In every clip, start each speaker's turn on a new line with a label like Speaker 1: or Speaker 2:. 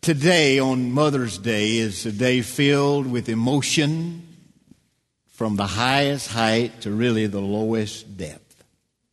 Speaker 1: Today, on Mother's Day, is a day filled with emotion from the highest height to really the lowest depth.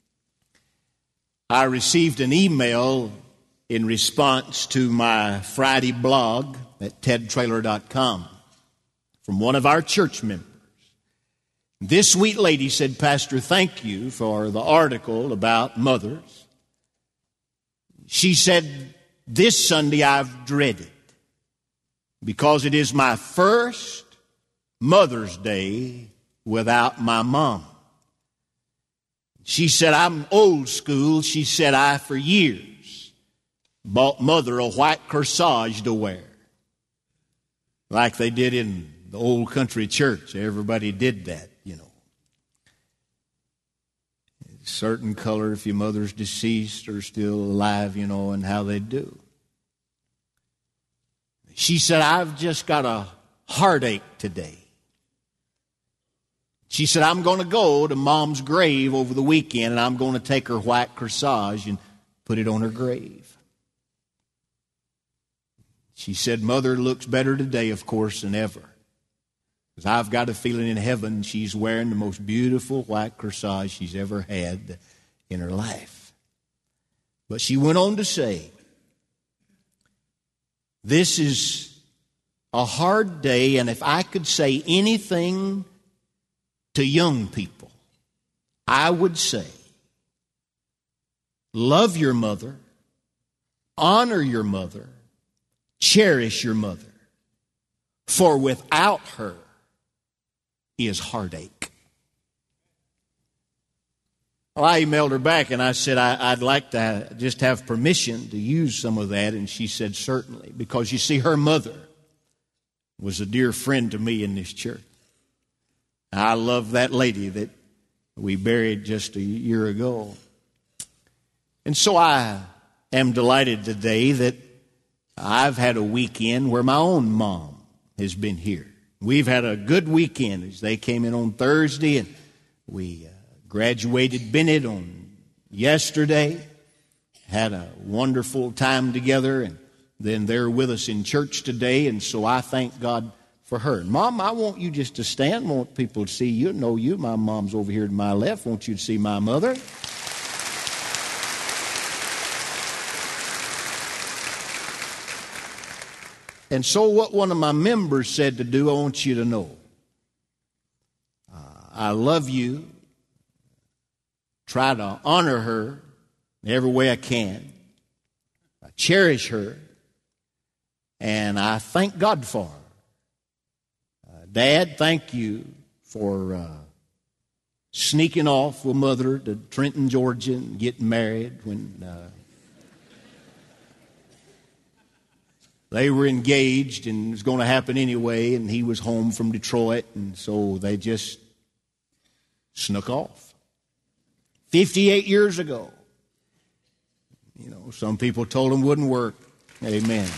Speaker 1: I received an email in response to my Friday blog at tedtrailer.com from one of our church members. This sweet lady said, "Pastor, thank you for the article about mothers." She said, "This Sunday I've dreaded because it is my first Mother's Day without my mom." She said, "I'm old school." She said, "I, for years, bought Mother a white corsage to wear. Like they did in the old country church. Everybody did that, you know. Certain color if your mother's deceased or still alive, you know, and how they do." She said, "I've just got a heartache today." She said, "I'm going to go to Mom's grave over the weekend, and I'm going to take her white corsage and put it on her grave." She said, "Mother looks better today, of course, than ever. Because I've got a feeling in heaven she's wearing the most beautiful white corsage she's ever had in her life." But she went on to say, "This is a hard day, and if I could say anything to young people, I would say, love your mother, honor your mother, cherish your mother, for without her is heartache." Well, I emailed her back and I said, I'd like to just have permission to use some of that. And she said, "Certainly." Because you see, her mother was a dear friend to me in this church. I love that lady that we buried just a year ago. And so I am delighted today that I've had a weekend where my own mom has been here. We've had a good weekend as they came in on Thursday, and we graduated Bennett on yesterday. Had a wonderful time together, and then they're with us in church today, and so I thank God for her. Mom, I want you just to stand. I want people to see you, know you. My mom's over here to my left. I want you to see my mother. And so what one of my members said to do, I want you to know. I love you. Try to honor her in every way I can. I cherish her. And I thank God for her. Dad, thank you for sneaking off with Mother to Trenton, Georgia, and getting married when they were engaged, and it was going to happen anyway, and he was home from Detroit, and so they just snuck off. 58 years ago. You know, some people told him it wouldn't work. Amen.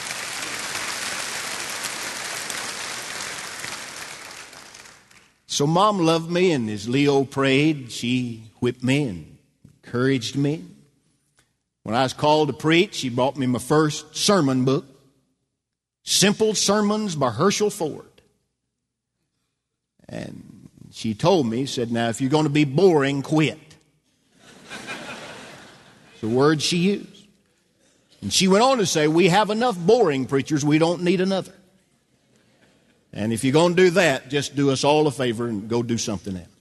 Speaker 1: So Mom loved me, and as Leo prayed, she whipped me and encouraged me. When I was called to preach, she bought me my first sermon book, Simple Sermons by Herschel Ford. And she told me, said, "Now, if you're going to be boring, quit." It's the word she used. And she went on to say, "We have enough boring preachers. We don't need another. And if you're going to do that, just do us all a favor and go do something else."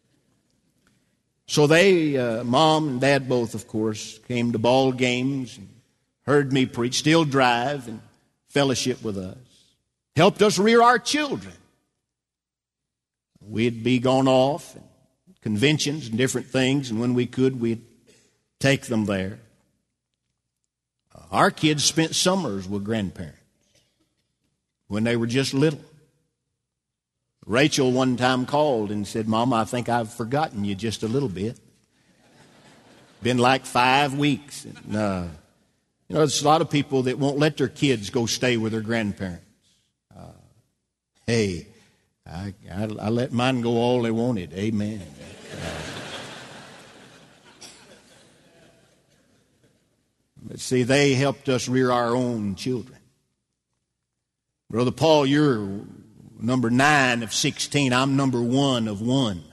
Speaker 1: So they, Mom and Dad both, of course, came to ball games and heard me preach, still drive and fellowship with us. Helped us rear our children. We'd be gone off and conventions and different things, and when we could, we'd take them there. Our kids spent summers with grandparents when they were just little. Rachel one time called and said, "Mom, I think I've forgotten you just a little bit. Been like 5 weeks." And, you know, there's a lot of people that won't let their kids go stay with their grandparents. Hey, I let mine go all they wanted. Amen. But see, they helped us rear our own children. Brother Paul, you're number 9 of 16. I'm number 1 of 1.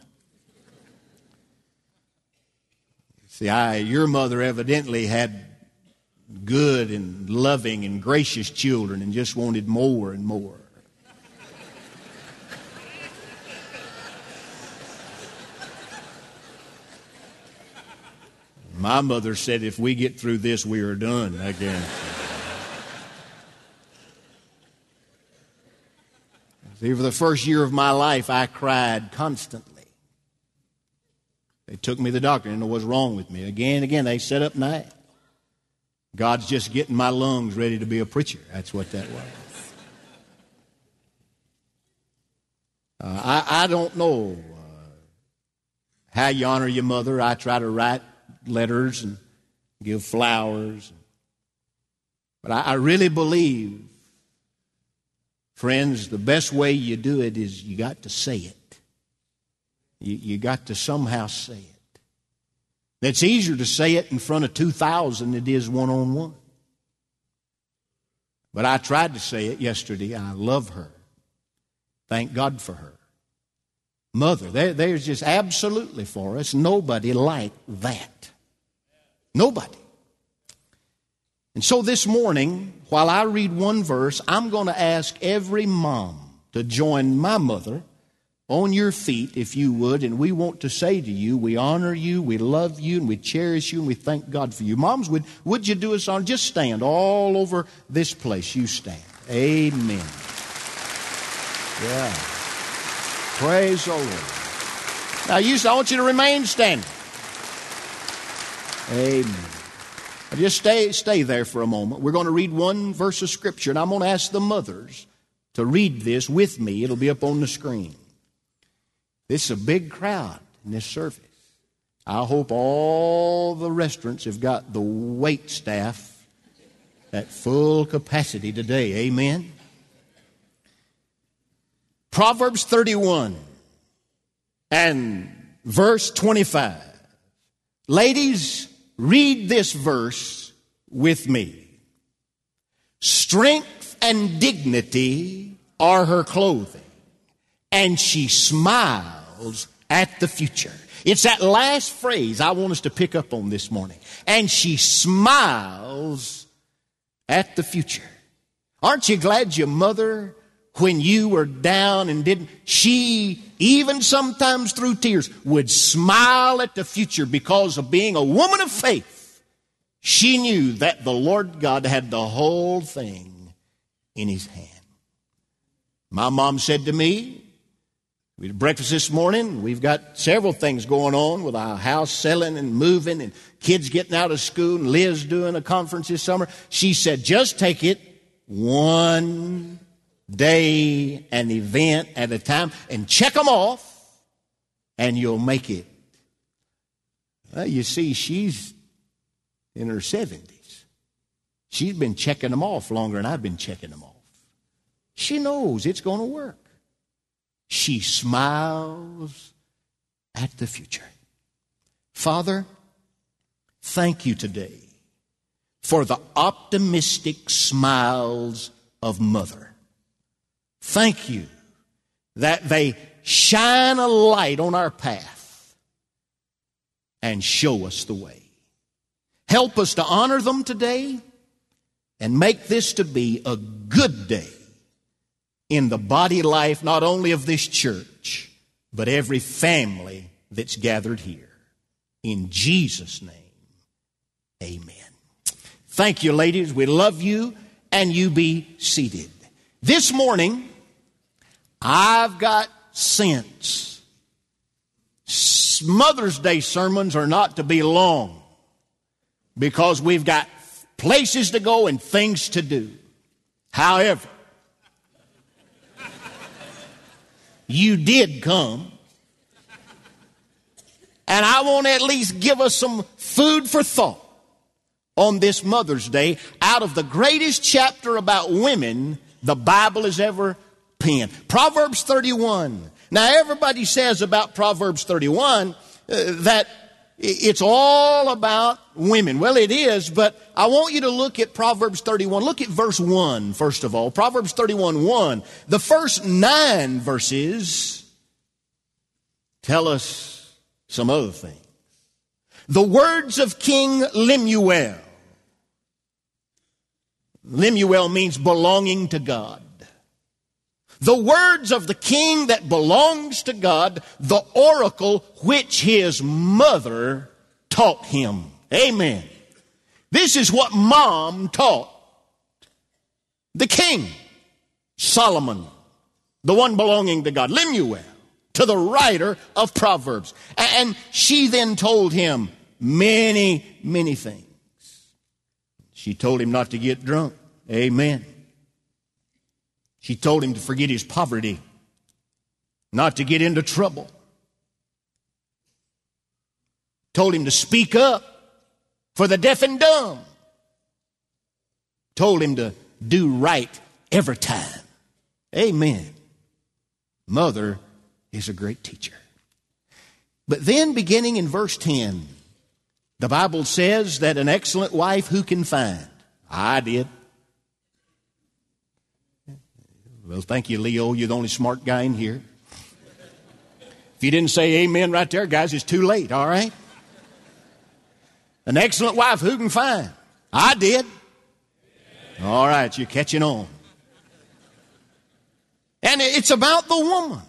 Speaker 1: See, your mother evidently had good and loving and gracious children and just wanted more and more. My mother said, if we get through this, we are done again. See, for the first year of my life, I cried constantly. They took me to the doctor, and know what's wrong with me. Again and again, they sat up night. God's just getting my lungs ready to be a preacher. That's what that was. I don't know how you honor your mother. I try to write letters and give flowers. But I really believe, friends, the best way you do it is you got to say it. You got to somehow say it. It's easier to say it in front of 2,000 than it is one-on-one. But I tried to say it yesterday. I love her. Thank God for her. Mother, there's just absolutely for us nobody like that. Nobody. And so this morning, while I read one verse, I'm going to ask every mom to join my mother on your feet, if you would, and we want to say to you, we honor you, we love you, and we cherish you, and we thank God for you. Moms, would you do us honor? Just stand all over this place. You stand. Amen. Yeah. Praise the Lord. Now, I want you to remain standing. Amen. Just stay there for a moment. We're going to read one verse of Scripture, and I'm going to ask the mothers to read this with me. It'll be up on the screen. This is a big crowd in this service. I hope all the restaurants have got the wait staff at full capacity today. Amen. Proverbs 31 and verse 25. Ladies, read this verse with me. Strength and dignity are her clothing, and she smiles at the future. It's that last phrase I want us to pick up on this morning. And she smiles at the future. Aren't you glad your mother, when you were down and she, even sometimes through tears, would smile at the future because of being a woman of faith. She knew that the Lord God had the whole thing in His hand. My mom said to me, we had breakfast this morning. We've got several things going on with our house selling and moving and kids getting out of school and Liz doing a conference this summer. She said, just take it one day, an event at a time, and check them off, and you'll make it. Well, you see, she's in her 70s. She's been checking them off longer than I've been checking them off. She knows it's going to work. She smiles at the future. Father, thank you today for the optimistic smiles of Mother. Thank you that they shine a light on our path and show us the way. Help us to honor them today and make this to be a good day in the body life, not only of this church, but every family that's gathered here. In Jesus' name, amen. Thank you, ladies. We love you, and you be seated. This morning, I've got sense. Mother's Day sermons are not to be long because we've got places to go and things to do. However, you did come, and I want to at least give us some food for thought on this Mother's Day out of the greatest chapter about women the Bible has ever penned. Proverbs 31. Now, everybody says about Proverbs 31 that it's all about women. Well, it is, but I want you to look at Proverbs 31. Look at verse 1, first of all. Proverbs 31:1. The first 9 verses tell us some other things. The words of King Lemuel. Lemuel means belonging to God. The words of the king that belongs to God, the oracle which his mother taught him. Amen. This is what mom taught the king, Solomon, the one belonging to God, Lemuel, to the writer of Proverbs. And she then told him many, many things. She told him not to get drunk. Amen. She told him to forget his poverty, not to get into trouble. Told him to speak up for the deaf and dumb. Told him to do right every time. Amen. Mother is a great teacher. But then beginning in verse 10, the Bible says that an excellent wife who can find? I did. Well, thank you, Leo. You're the only smart guy in here. If you didn't say amen right there, guys, it's too late, all right? An excellent wife who can find? I did. All right, you're catching on. And it's about the woman.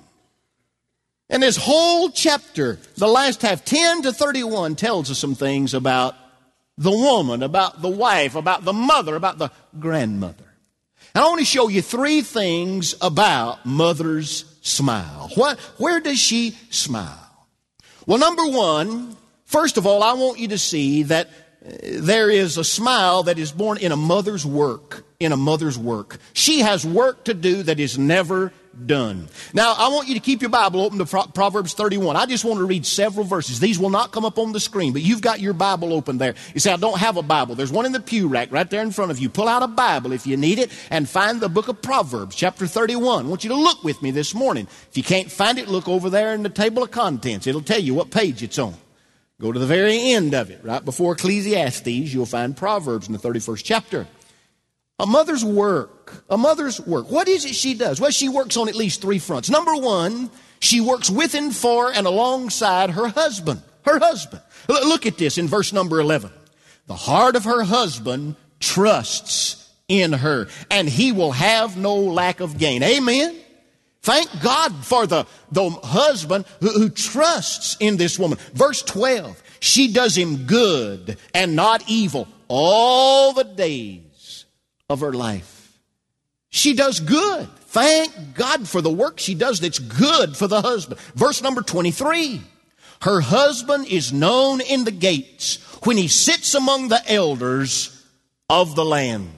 Speaker 1: And this whole chapter, the last half, 10 to 31, tells us some things about the woman, about the wife, about the mother, about the grandmother. And I want to show you 3 things about mother's smile. Where does she smile? Well, number 1, first of all, I want you to see that there is a smile that is born in a mother's work. In a mother's work. She has work to do that is never done. Now, I want you to keep your Bible open to Proverbs 31. I just want to read several verses. These will not come up on the screen, but you've got your Bible open there. You say, I don't have a Bible. There's one in the pew rack right there in front of you. Pull out a Bible if you need it and find the book of Proverbs, chapter 31. I want you to look with me this morning. If you can't find it, look over there in the table of contents. It'll tell you what page it's on. Go to the very end of it, right before Ecclesiastes. You'll find Proverbs in the 31st chapter. A mother's work. A mother's work. What is it she does? Well, she works on at least 3 fronts. Number 1, she works with and for and alongside her husband. Her husband. Look at this in verse number 11. The heart of her husband trusts in her, and he will have no lack of gain. Amen? Thank God for the husband who trusts in this woman. Verse 12. She does him good and not evil all the days of her life. She does good. Thank God for the work she does that's good for the husband. Verse number 23. Her husband is known in the gates when he sits among the elders of the land.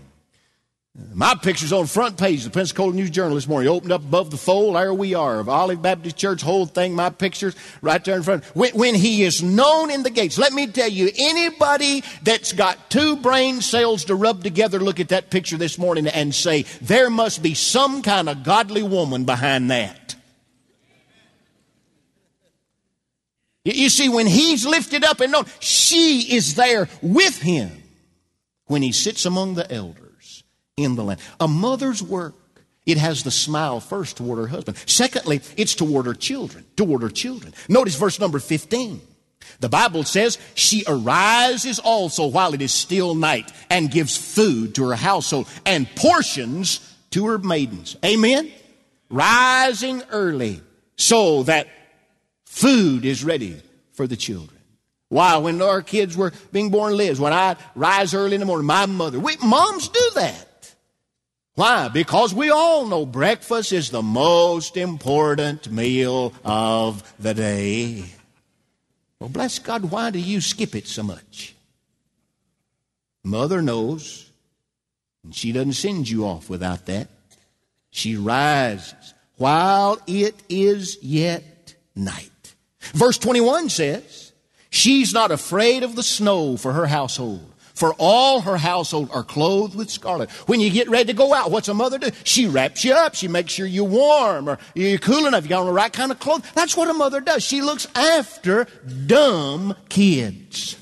Speaker 1: My picture's on the front page of the Pensacola News-Journal this morning. Opened up above the fold, there we are, of Olive Baptist Church, whole thing, my picture's right there in front. When he is known in the gates, let me tell you, anybody that's got 2 brain cells to rub together, look at that picture this morning and say, there must be some kind of godly woman behind that. You see, when he's lifted up and known, she is there with him when he sits among the elders in the land. A mother's work, it has the smile first toward her husband. Secondly, it's toward her children. Toward her children. Notice verse number 15. The Bible says, she arises also while it is still night and gives food to her household and portions to her maidens. Amen? Rising early so that food is ready for the children. Why? When our kids were being born, Liz, when I rise early in the morning, my mother, moms do that. Why? Because we all know breakfast is the most important meal of the day. Well, bless God, why do you skip it so much? Mother knows, and she doesn't send you off without that. She rises while it is yet night. Verse 21 says, she's not afraid of the snow for her household, For all her household are clothed with scarlet. When you get ready to go out, what's a mother do? She wraps you up. She makes sure you're warm or you're cool enough. You got on the right kind of clothes. That's what a mother does. She looks after dumb kids.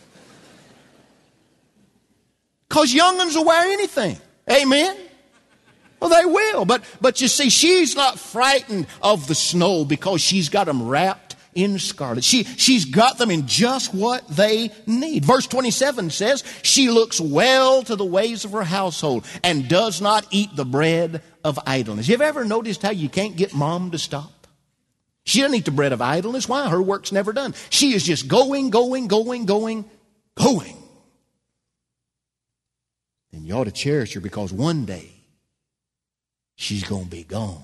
Speaker 1: Because young'uns will wear anything. Amen? Well, they will. But you see, she's not frightened of the snow because she's got them wrapped in scarlet. She's got them in just what they need. Verse 27 says, she looks well to the ways of her household and does not eat the bread of idleness. You ever noticed how you can't get mom to stop? She doesn't eat the bread of idleness. Why? Her work's never done. She is just going. And you ought to cherish her because one day she's going to be gone.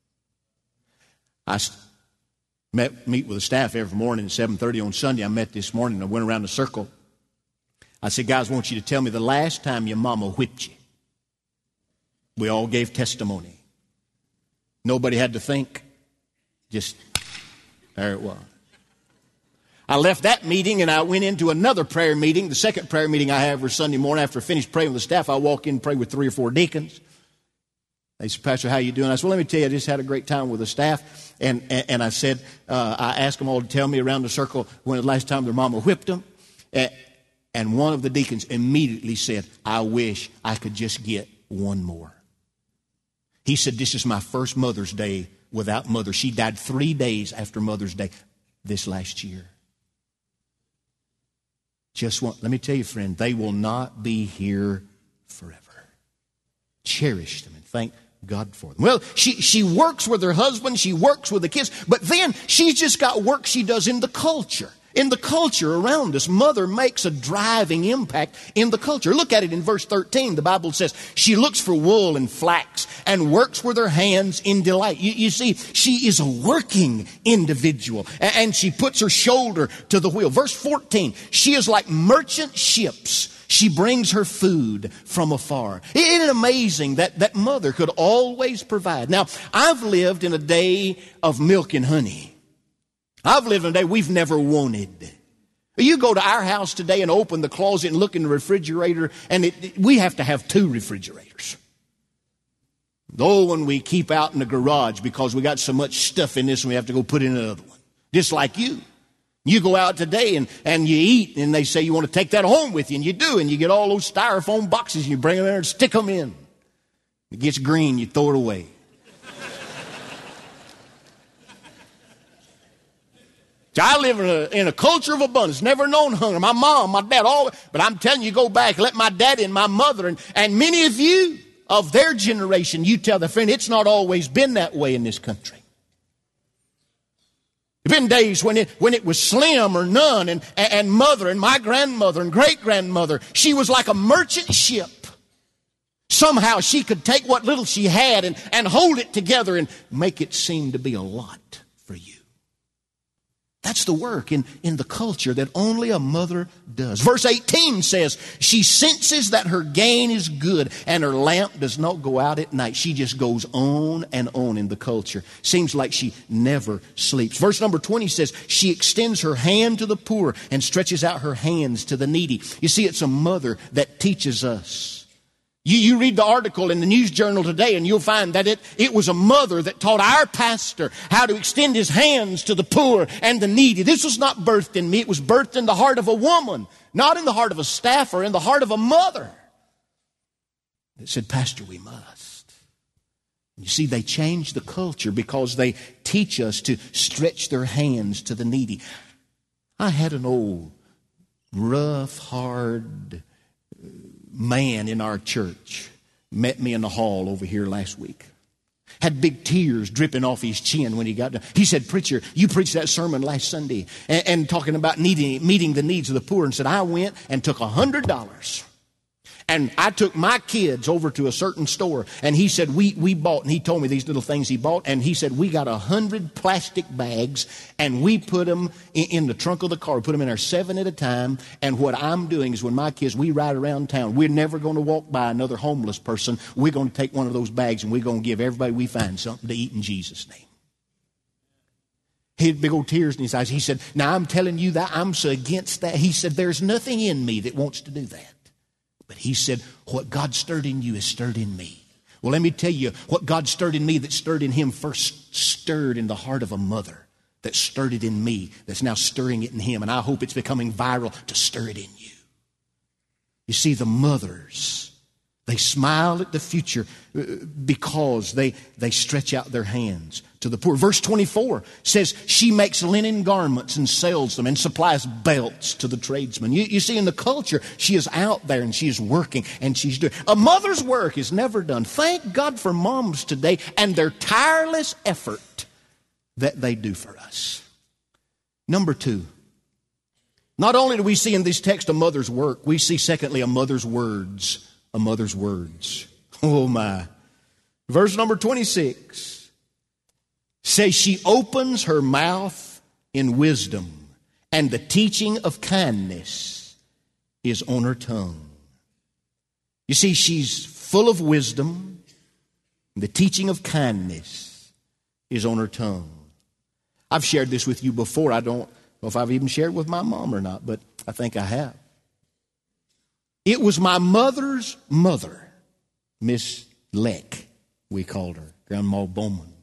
Speaker 1: I meet with the staff every morning at 7:30 on Sunday. I met this morning. I went around the circle. I said, guys, I want you to tell me the last time your mama whipped you. We all gave testimony. Nobody had to think. Just there it was. I left that meeting and I went into another prayer meeting. The second prayer meeting I have every Sunday morning. After I finish praying with the staff, I walk in and pray with 3 or 4 deacons. They said, Pastor, how you doing? I said, well, let me tell you, I just had a great time with the staff. And I said, I asked them all to tell me around the circle when the last time their mama whipped them. And one of the deacons immediately said, I wish I could just get one more. He said, this is my first Mother's Day without mother. She died 3 days after Mother's Day this last year. Let me tell you, friend, they will not be here forever. Cherish them and thank God for them. Well, she works with her husband. She works with the kids. But then she's just got work she does in the culture. In the culture around us, mother makes a driving impact in the culture. Look at it in verse 13. The Bible says, she looks for wool and flax and works with her hands in delight. You see, she is a working individual and she puts her shoulder to the wheel. Verse 14, she is like merchant ships. She brings her food from afar. Isn't it amazing that mother could always provide? Now, I've lived in a day of milk and honey. I've lived in a day we've never wanted. You go to our house today and open the closet and look in the refrigerator, and we have to have 2 refrigerators. The old one we keep out in the garage because we got so much stuff in this and we have to go put in another one. Just like you. You go out today and you eat, and they say you want to take that home with you, and you do, and you get all those styrofoam boxes and you bring them in and stick them in. It gets green, you throw it away. I live in a culture of abundance, never known hunger. My mom, my dad, all. But I'm telling you, go back, let my daddy and my mother and many of you of their generation, you tell their friend, it's not always been that way in this country. There have been days when it was slim or none, and mother and my grandmother and great-grandmother, she was like a merchant ship. Somehow she could take what little she had and hold it together and make it seem to be a lot for you. That's the work in the culture that only a mother does. Verse 18 says, she senses that her gain is good and her lamp does not go out at night. She just goes on and on in the culture. Seems like she never sleeps. Verse number 20 says, she extends her hand to the poor and stretches out her hands to the needy. You see, it's a mother that teaches us. You read the article in the News Journal today and you'll find that it was a mother that taught our pastor how to extend his hands to the poor and the needy. This was not birthed in me. It was birthed in the heart of a woman, not in the heart of a staffer, in the heart of a mother. It said, Pastor, we must. You see, they change the culture because they teach us to stretch their hands to the needy. I had an old, rough, hard man in our church met me in the hall over here last week. Had big tears dripping off his chin when he got done. He said, Preacher, you preached that sermon last Sunday and talking about meeting the needs of the poor, and said, I went and took $100 and I took my kids over to a certain store, and he said, we bought, and he told me these little things he bought, and he said, we got 100 plastic bags, and we put them in the trunk of the car. We put them in there 7 at a time, and what I'm doing is when my kids, we ride around town, we're never going to walk by another homeless person. We're going to take one of those bags, and we're going to give everybody we find something to eat in Jesus' name. He had big old tears in his eyes. He said, now I'm telling you that I'm so against that. He said, there's nothing in me that wants to do that. But he said, what God stirred in you is stirred in me. Well, let me tell you, what God stirred in me that stirred in him first stirred in the heart of a mother that stirred it in me, that's now stirring it in him. And I hope it's becoming viral to stir it in you. You see, the mothers, they smile at the future because they stretch out their hands to the poor. Verse 24 says, she makes linen garments and sells them and supplies belts to the tradesmen. You see, in the culture, she is out there and she is working and she's doing. A mother's work is never done. Thank God for moms today and their tireless effort that they do for us. Number two, not only do we see in this text a mother's work, we see secondly a mother's words. A mother's words. Oh my. Verse number 26 says she opens her mouth in wisdom, and the teaching of kindness is on her tongue. You see, she's full of wisdom, and the teaching of kindness is on her tongue. I've shared this with you before. I don't know if I've even shared with my mom or not, but I think I have. It was my mother's mother, Miss Leck, we called her, Grandma Bowman.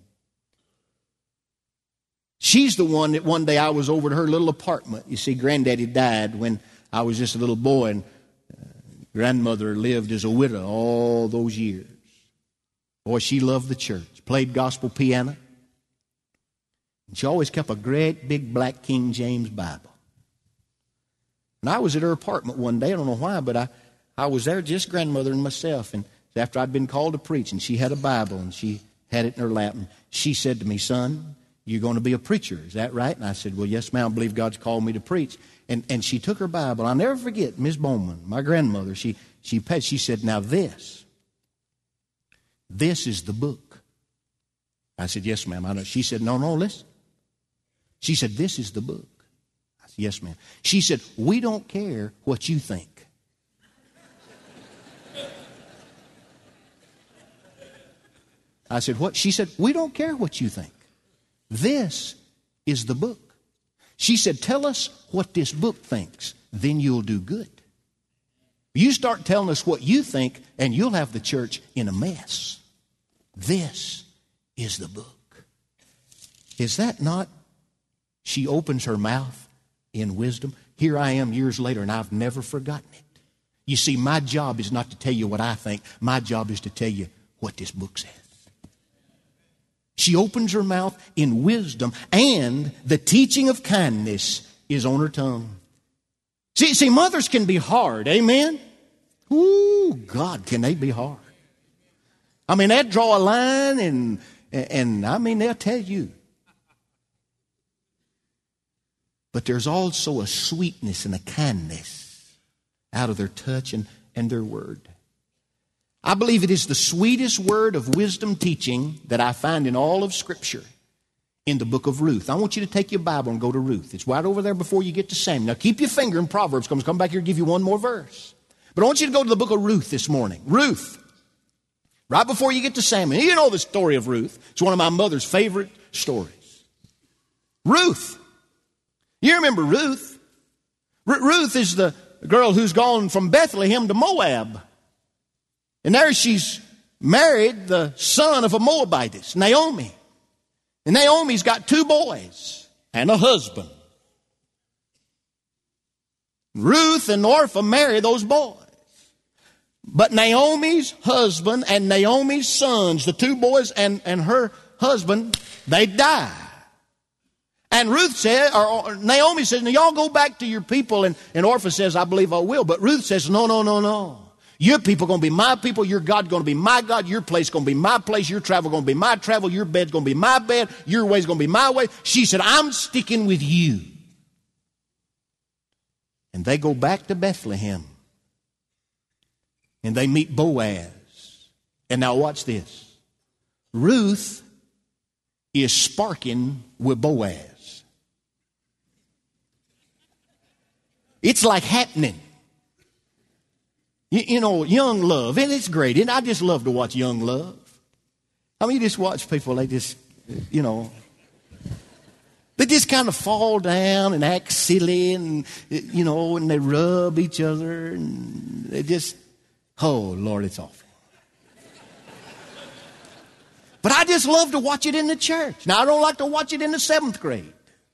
Speaker 1: She's the one that one day I was over to her little apartment. You see, Granddaddy died when I was just a little boy, and grandmother lived as a widow all those years. Boy, she loved the church, played gospel piano. And she always kept a great big black King James Bible. And I was at her apartment one day, I don't know why, but I was there, just grandmother and myself. And after I'd been called to preach, and she had a Bible, and she had it in her lap. And she said to me, son, you're going to be a preacher, is that right? And I said, well, yes, ma'am, I believe God's called me to preach. And she took her Bible. I'll never forget, Miss Bowman, my grandmother, she said, now this is the book. I said, yes, ma'am, I know. She said, no, listen. She said, this is the book. I said, yes, ma'am. She said, we don't care what you think. I said, what? She said, we don't care what you think. This is the book. She said, tell us what this book thinks, then you'll do good. You start telling us what you think, and you'll have the church in a mess. This is the book. Is that not? She opens her mouth in wisdom. Here I am years later, and I've never forgotten it. You see, my job is not to tell you what I think. My job is to tell you what this book says. She opens her mouth in wisdom, and the teaching of kindness is on her tongue. See, mothers can be hard, amen? Ooh, God, can they be hard. I mean, they'll draw a line, and I mean, they'll tell you. But there's also a sweetness and a kindness out of their touch and their word. I believe it is the sweetest word of wisdom teaching that I find in all of Scripture in the book of Ruth. I want you to take your Bible and go to Ruth. It's right over there before you get to Samuel. Now keep your finger in Proverbs. Come back here and give you one more verse. But I want you to go to the book of Ruth this morning. Ruth. Right before you get to Samuel. You know the story of Ruth. It's one of my mother's favorite stories. Ruth. You remember Ruth. Ruth is the girl who's gone from Bethlehem to Moab. And there she's married the son of a Moabitess, Naomi. And Naomi's got 2 boys and a husband. Ruth and Orpah marry those boys. But Naomi's husband and Naomi's sons, the 2 boys and her husband, they die. And Ruth said, or Naomi says, now y'all go back to your people. And Orpah says, I believe I will. But Ruth says, no. Your people going to be my people. Your God going to be my God. Your place going to be my place. Your travel going to be my travel. Your bed's going to be my bed. Your way's going to be my way. She said, I'm sticking with you. And they go back to Bethlehem. And they meet Boaz. And now watch this. Ruth is sparking with Boaz. It's like happening. You know, young love, and it's great. And I just love to watch young love. I mean, you just watch people, they just, they just kind of fall down and act silly and, and they rub each other. And they just, Oh, Lord, it's awful. But I just love to watch it in the church. Now, I don't like to watch it in the 7th grade.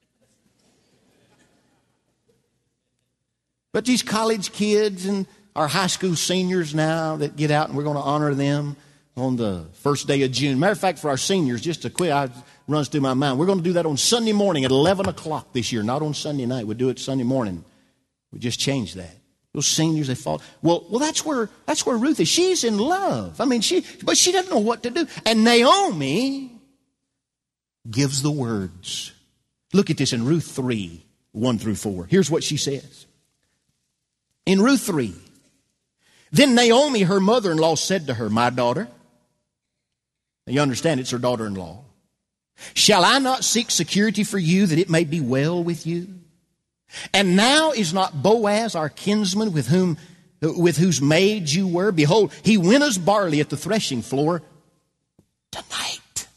Speaker 1: But these college kids and our high school seniors now that get out, and we're going to honor them on the first day of June. Matter of fact, for our seniors, just to quit, it runs through my mind. We're going to do that on Sunday morning at 11 o'clock this year, not on Sunday night. We'll do it Sunday morning. We just changed that. Those seniors, they fall. Well, that's where Ruth is. She's in love. I mean, but she doesn't know what to do. And Naomi gives the words. Look at this in Ruth 3, 1 through 4. Here's what she says. In Ruth 3, then Naomi, her mother-in-law, said to her, my daughter. Now you understand it's her daughter-in-law. Shall I not seek security for you that it may be well with you? And now is not Boaz our kinsman with whose maids you were? Behold, he winnows barley at the threshing floor tonight.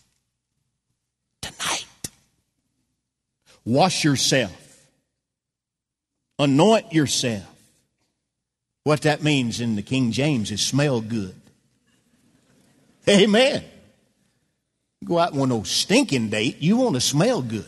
Speaker 1: Wash yourself. Anoint yourself. What that means in the King James is smell good. Amen. You go out on no stinking date, you want to smell good.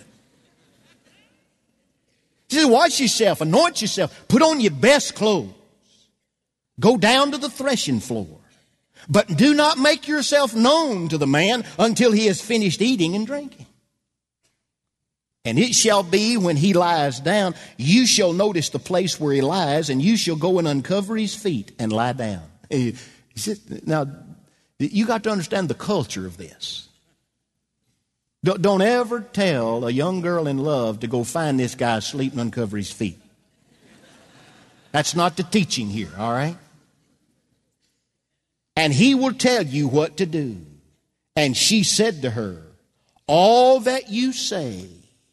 Speaker 1: He says, wash yourself, anoint yourself, put on your best clothes. Go down to the threshing floor. But do not make yourself known to the man until he has finished eating and drinking. And it shall be when he lies down, you shall notice the place where he lies, and you shall go and uncover his feet and lie down. Now, you got to understand the culture of this. Don't ever tell a young girl in love to go find this guy asleep and uncover his feet. That's not the teaching here, all right? And he will tell you what to do. And she said to her, all that you say,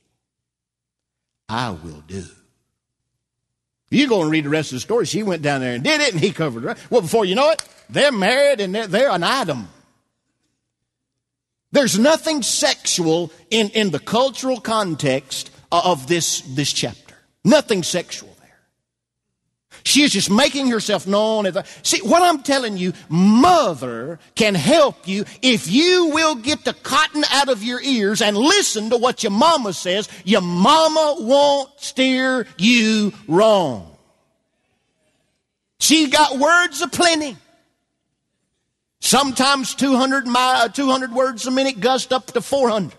Speaker 1: I will do. You go and read the rest of the story. She went down there and did it, and he covered her. Well, before you know it, they're married and they're an item. There's nothing sexual in the cultural context of this chapter. Nothing sexual there. She is just making herself known. See, what I'm telling you, mother can help you if you will get the cotton out of your ears and listen to what your mama says. Your mama won't steer you wrong. She got words aplenty. Sometimes 200 words a minute, gust up to 400.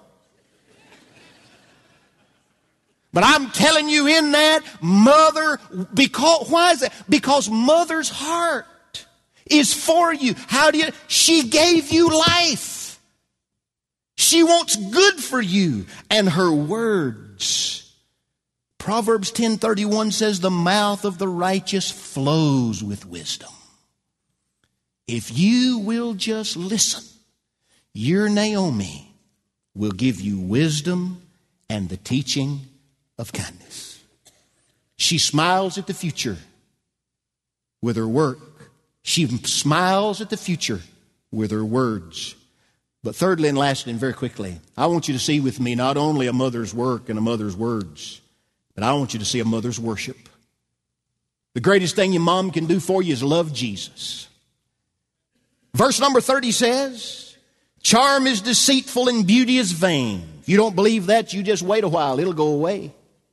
Speaker 1: But I'm telling you in that, mother, why is that? Because mother's heart is for you. She gave you life. She wants good for you. And her words, Proverbs 10:31 says, the mouth of the righteous flows with wisdom. If you will just listen, your Naomi will give you wisdom and the teaching of kindness. She smiles at the future with her work. She smiles at the future with her words. But thirdly and lastly, and very quickly, I want you to see with me not only a mother's work and a mother's words, but I want you to see a mother's worship. The greatest thing your mom can do for you is love Jesus. Verse number 30 says, charm is deceitful and beauty is vain. If you don't believe that, you just wait a while. It'll go away.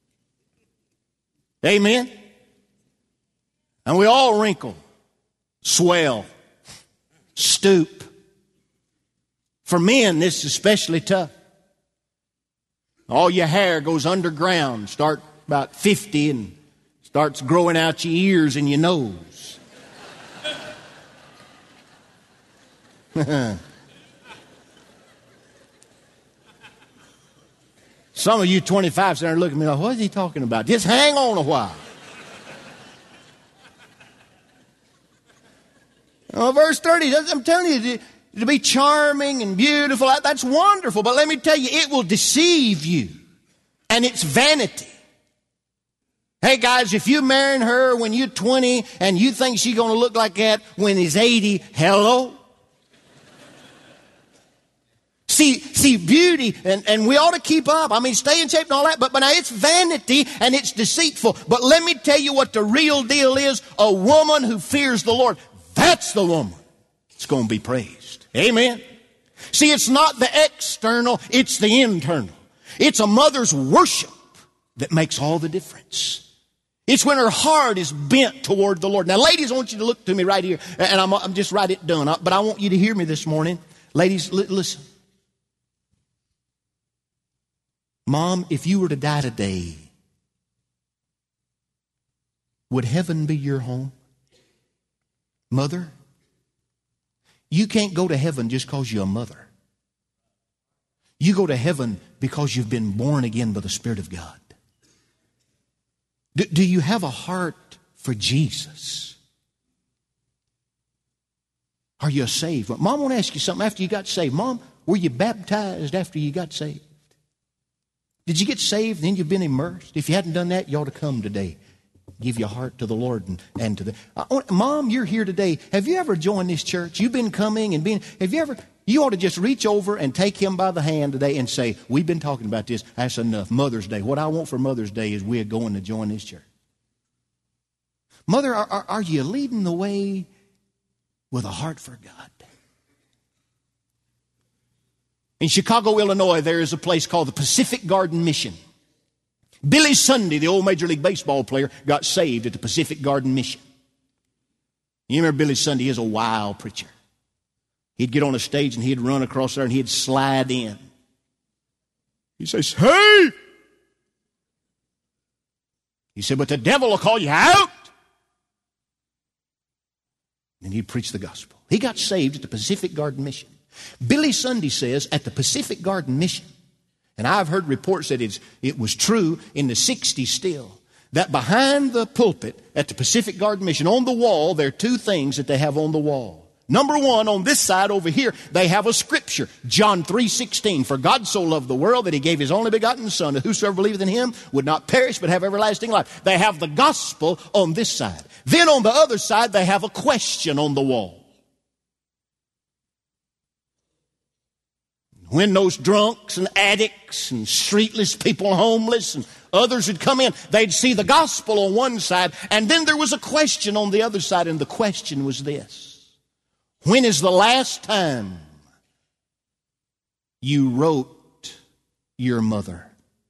Speaker 1: Amen? And we all wrinkle, swell, stoop. For men, this is especially tough. All your hair goes underground, start about 50 and starts growing out your ears and your nose. Some of you 25 sitting there looking at me like, what is he talking about? Just hang on a while. Verse 30, I'm telling you, to be charming and beautiful, that's wonderful. But let me tell you, it will deceive you. And it's vanity. Hey guys, if you're marrying her when you're 20 and you think she's going to look like that when he's 80, hello? See, beauty, and we ought to keep up. I mean, stay in shape and all that, but now it's vanity and it's deceitful. But let me tell you what the real deal is. A woman who fears the Lord. That's the woman that's going to be praised. Amen. See, it's not the external, it's the internal. It's a mother's worship that makes all the difference. It's when her heart is bent toward the Lord. Now, ladies, I want you to look to me right here, and I'm just right it done. But I want you to hear me this morning. Ladies, listen. Mom, if you were to die today, would heaven be your home? Mother, you can't go to heaven just because you're a mother. You go to heaven because you've been born again by the Spirit of God. Do you have a heart for Jesus? Are you saved? Mom, I want to ask you something. After you got saved, Mom, were you baptized after you got saved? Did you get saved and then you've been immersed? If you hadn't done that, you ought to come today. Give your heart to the Lord and to the... Mom, you're here today. Have you ever joined this church? You've been coming and being... You ought to just reach over and take him by the hand today and say, we've been talking about this. That's enough. Mother's Day. What I want for Mother's Day is we're going to join this church. Mother, are you leading the way with a heart for God? In Chicago, Illinois, there is a place called the Pacific Garden Mission. Billy Sunday, the old Major League Baseball player, got saved at the Pacific Garden Mission. You remember Billy Sunday? He is a wild preacher. He'd get on a stage and he'd run across there and he'd slide in. He says, hey! He said, but the devil will call you out. And he'd preach the gospel. He got saved at the Pacific Garden Mission. Billy Sunday says at the Pacific Garden Mission, and I've heard reports that it was true in the 60s still, that behind the pulpit at the Pacific Garden Mission, on the wall, there are two things that they have on the wall. Number one, on this side over here, they have a scripture, John 3:16. For God so loved the world that he gave his only begotten Son, that whosoever believeth in him would not perish but have everlasting life. They have the gospel on this side. Then on the other side, they have a question on the wall. When those drunks and addicts and streetless people, homeless and others would come in, they'd see the gospel on one side, and then there was a question on the other side, and the question was this. When is the last time you wrote your mother?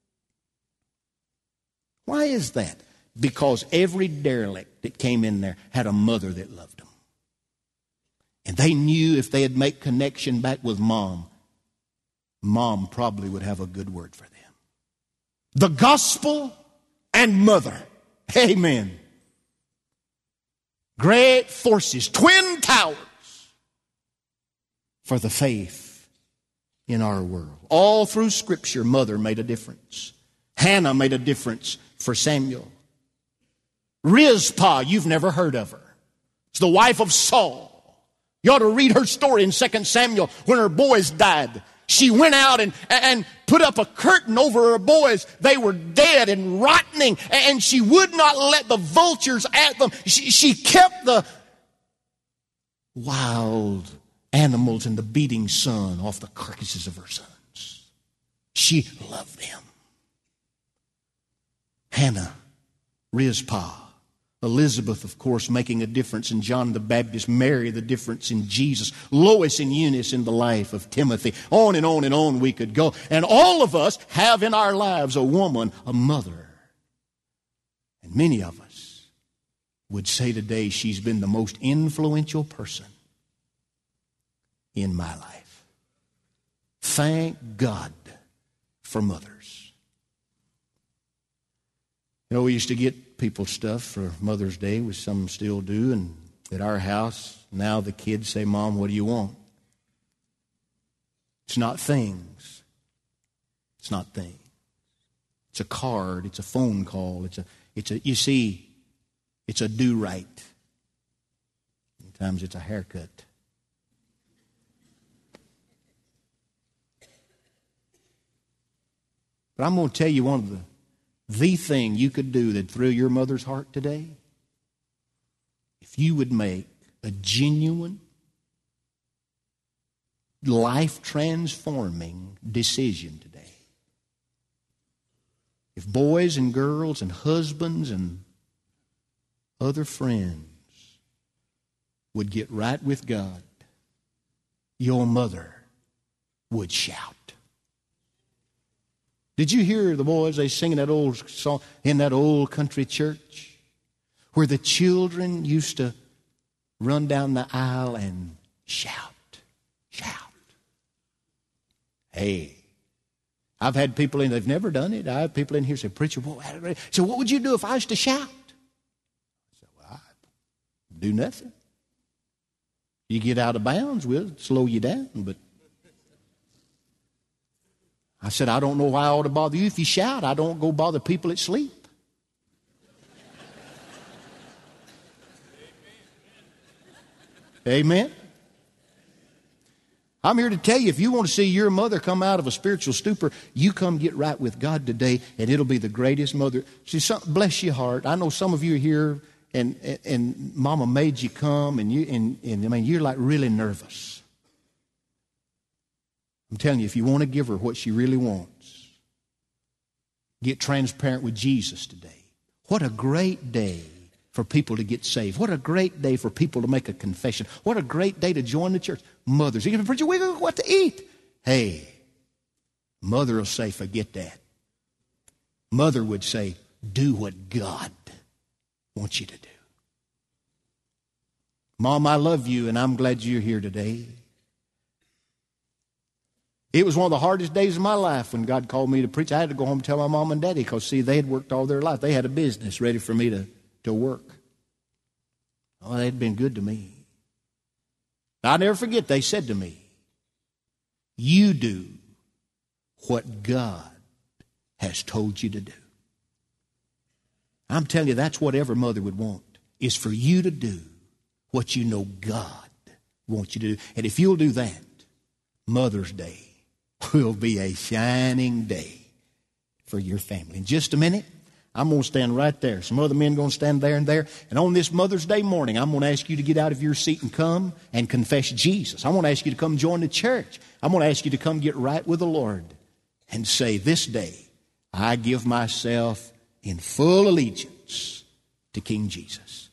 Speaker 1: Why is that? Because every derelict that came in there had a mother that loved them. And they knew if they had made connection back with Mom, Mom probably would have a good word for them. The gospel and mother. Amen. Great forces, twin towers for the faith in our world. All through Scripture, mother made a difference. Hannah made a difference for Samuel. Rizpah, you've never heard of her. It's the wife of Saul. You ought to read her story in 2 Samuel when her boys died. She went out and put up a curtain over her boys. They were dead and rotting, and she would not let the vultures at them. She kept the wild animals and the beating sun off the carcasses of her sons. She loved them. Hannah, Rizpah, Elizabeth, of course, making a difference in John the Baptist. Mary, the difference in Jesus. Lois and Eunice in the life of Timothy. On and on and on we could go. And all of us have in our lives a woman, a mother. And many of us would say today she's been the most influential person in my life. Thank God for mothers. You know, we used to get people stuff for Mother's Day, which some still do, and at our house, now the kids say, Mom, what do you want? It's not things. It's not things. It's a card. It's a phone call. You see, it's a do-right. Sometimes it's a haircut. But I'm going to tell you one of the thing you could do that thrill your mother's heart today, if you would make a genuine, life-transforming decision today. If boys and girls and husbands and other friends would get right with God, your mother would shout. Did you hear the boys, they singing that old song in that old country church where the children used to run down the aisle and shout, shout. Hey, I've had people in, they've never done it. I have people in here say, preacher, so what would you do if I was to shout? I said, well, I'd do nothing. You get out of bounds, we'll slow you down. But I said, I don't know why I ought to bother you if you shout. I don't go bother people that sleep. Amen. I'm here to tell you, if you want to see your mother come out of a spiritual stupor, you come get right with God today, and it'll be the greatest mother. See, bless your heart. I know some of you are here, and Mama made you come, and I mean, you're like really nervous. I'm telling you, if you want to give her what she really wants, get transparent with Jesus today. What a great day for people to get saved. What a great day for people to make a confession. What a great day to join the church. Mothers, you can preach, we got what to eat. Hey, mother will say, forget that. Mother would say, do what God wants you to do. Mom, I love you, and I'm glad you're here today. It was one of the hardest days of my life when God called me to preach. I had to go home and tell my mom and daddy because, see, they had worked all their life. They had a business ready for me to work. Oh, they'd been good to me. I'll never forget, they said to me, you do what God has told you to do. I'm telling you, that's what every mother would want, is for you to do what you know God wants you to do. And if you'll do that, Mother's Day will be a shining day for your family. In just a minute, I'm going to stand right there. Some other men are going to stand there and there. And on this Mother's Day morning, I'm going to ask you to get out of your seat and come and confess Jesus. I'm going to ask you to come join the church. I'm going to ask you to come get right with the Lord and say, this day, I give myself in full allegiance to King Jesus.